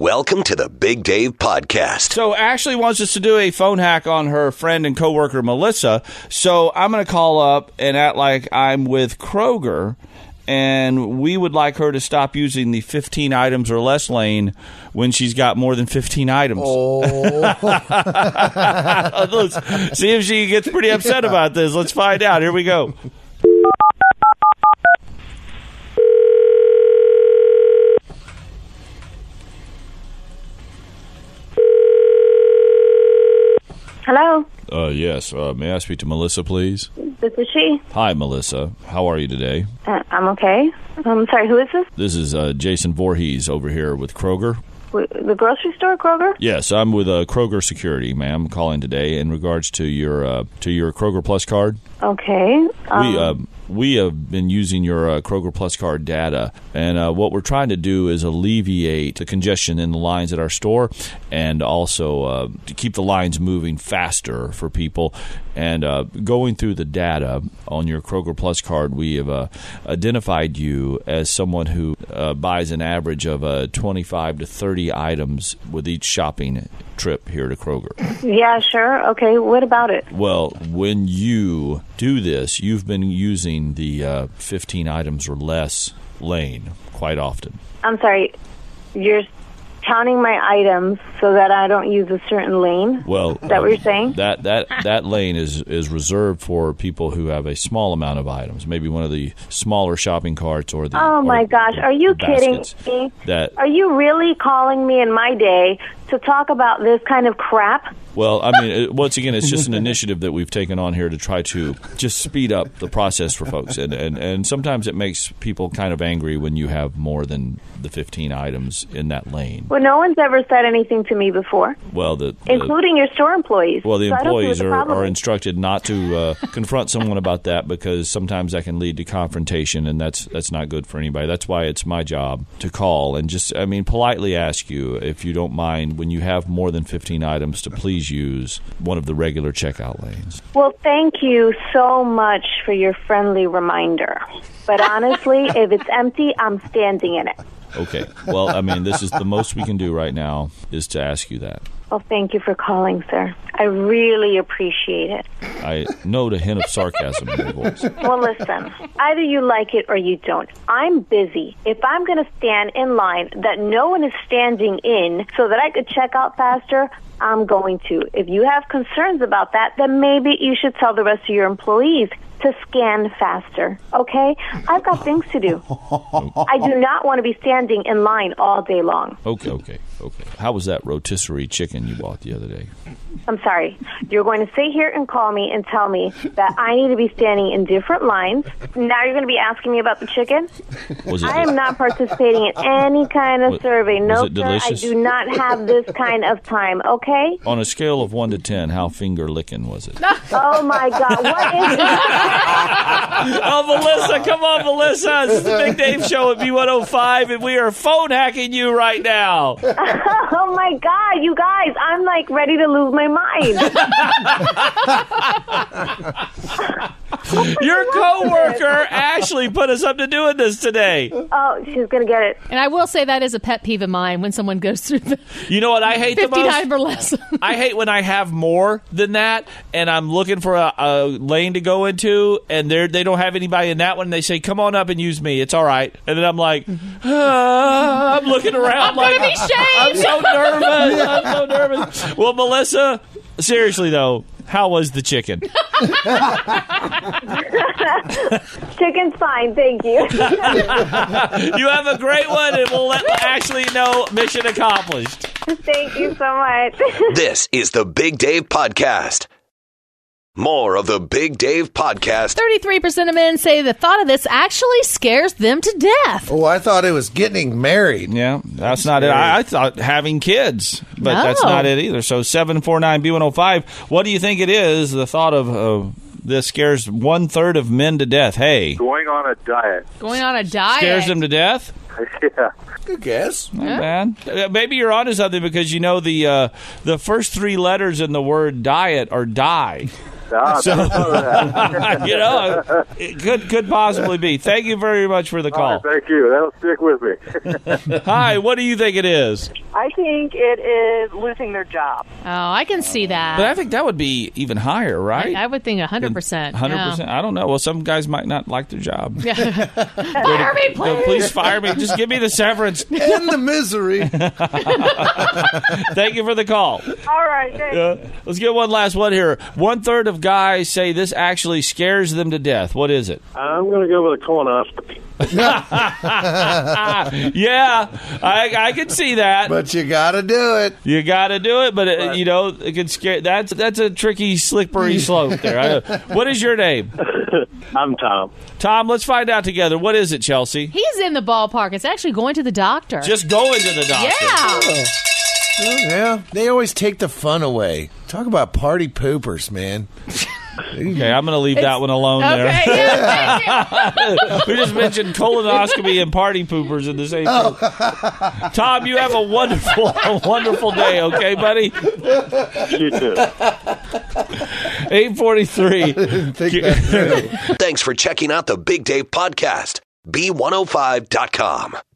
Welcome to the Big Dave Podcast. So Ashley wants us to do a phone hack on her friend and coworker Melissa. So I'm going to call up and act like I'm with Kroger, and we would like her to stop using the 15 items or less lane when she's got more than 15 items. Let's see if she gets pretty upset about this. Let's find out. Here we go. Hello? Yes. May I speak to Melissa, please? This is she. Hi, Melissa. How are you today? I'm okay. Sorry, who is this? This is Jason Voorhees over here with Kroger. The grocery store, Kroger? Yes, I'm with Kroger Security, ma'am, calling today in regards to your Kroger Plus card. Okay. We have been using your Kroger Plus card data, and what we're trying to do is alleviate the congestion in the lines at our store and also to keep the lines moving faster for people. And going through the data on your Kroger Plus card, we have identified you as someone who buys an average of 25 to 30 items with each shopping trip here to Kroger. Yeah, sure. Okay, what about it? Well, when you do this, you've been using the 15 items or less lane quite often. I'm sorry, you're counting my items so that I don't use a certain lane? Well, is that what you're saying? That lane is reserved for people who have a small amount of items, maybe one of the smaller shopping carts or the. Oh my gosh, are you kidding me? Are you really calling me in my day to talk about this kind of crap? Well, I mean, once again, it's just an initiative that we've taken on here to try to just speed up the process for folks. And sometimes it makes people kind of angry when you have more than the 15 items in that lane. Well, no one's ever said anything to me before. Well, including your store employees. Well, the so employees are instructed not to confront someone about that because sometimes that can lead to confrontation, and that's not good for anybody. That's why it's my job to call and just, politely ask you, if you don't mind, when you have more than 15 items, to please use one of the regular checkout lanes. Well, thank you so much for your friendly reminder. But honestly, if it's empty, I'm standing in it. Okay. Well, this is the most we can do right now is to ask you that. Well, thank you for calling, sir. I really appreciate it. I note a hint of sarcasm in your voice. Well, listen, either you like it or you don't. I'm busy. If I'm going to stand in line that no one is standing in so that I could check out faster, I'm going to. If you have concerns about that, then maybe you should tell the rest of your employees to scan faster, okay? I've got things to do. I do not want to be standing in line all day long. Okay. How was that rotisserie chicken you bought the other day? I'm sorry. You're going to sit here and call me and tell me that I need to be standing in different lines. Now you're going to be asking me about the chicken? I am not participating in any kind of survey. No, sir, I do not have this kind of time, okay? On a scale of 1 to 10, how finger-licking was it? Oh, my God. What is this? Oh, Melissa, come on, Melissa. It's the Big Dave Show at B105, and we are phone hacking you right now. Oh, my God, you guys, I'm like ready to lose my mind. Your coworker, Ashley, put us up to doing this today. Oh, she's going to get it. And I will say that is a pet peeve of mine when someone goes through the You know what I hate the most? 59 or less. I hate when I have more than that, and I'm looking for a lane to go into, and they don't have anybody in that one, and they say, come on up and use me. It's all right. And then I'm like, I'm looking around like, I'm so nervous. I'm so nervous. Well, Melissa, seriously, though, how was the chicken? Chicken's fine, thank you. You have a great one, and we'll let Ashley know mission accomplished. Thank you so much. This is the Big Dave Podcast. More of the Big Dave Podcast. 33% of men say the thought of this actually scares them to death. Oh, I thought it was getting married. Yeah, that's not it. I thought having kids, but that's not it either. So 749B105, what do you think it is? The thought of this scares 1/3 of men to death. Hey. Going on a diet. Going on a diet. Scares them to death? Yeah. Good guess. Not bad. Maybe you're onto something because you know the first 3 letters in the word diet are die. You know, it could possibly be. Thank you very much for the call. Thank you. That'll stick with me. Hi, what do you think it is? I think it is losing their job. Oh, I can see that. But I think that would be even higher, right? I would think 100%. 100%. I don't know. Well, some guys might not like their job. Fire me, please. Please fire me. Just give me the severance. And the misery. Thank you for the call. All right, thanks. Let's get one last one here. 1/3 of guys say this actually scares them to death. What is it? I'm going to go with a colonoscopy. Yeah, I can see that. But you got to do it. You got to do it, but it can scare. That's a tricky, slippery slope there. What is your name? I'm Tom. Tom, let's find out together. What is it, Chelsea? He's in the ballpark. It's actually going to the doctor. Just going to the doctor. Yeah. Yeah, they always take the fun away. Talk about party poopers, man. Okay, I'm going to leave that one alone there. Okay, yeah, thank you. We just mentioned colonoscopy and party poopers in the same thing. Tom, you have a wonderful day, okay, buddy? You too. 8:43. Thanks for checking out the Big Dave Podcast. B105.com.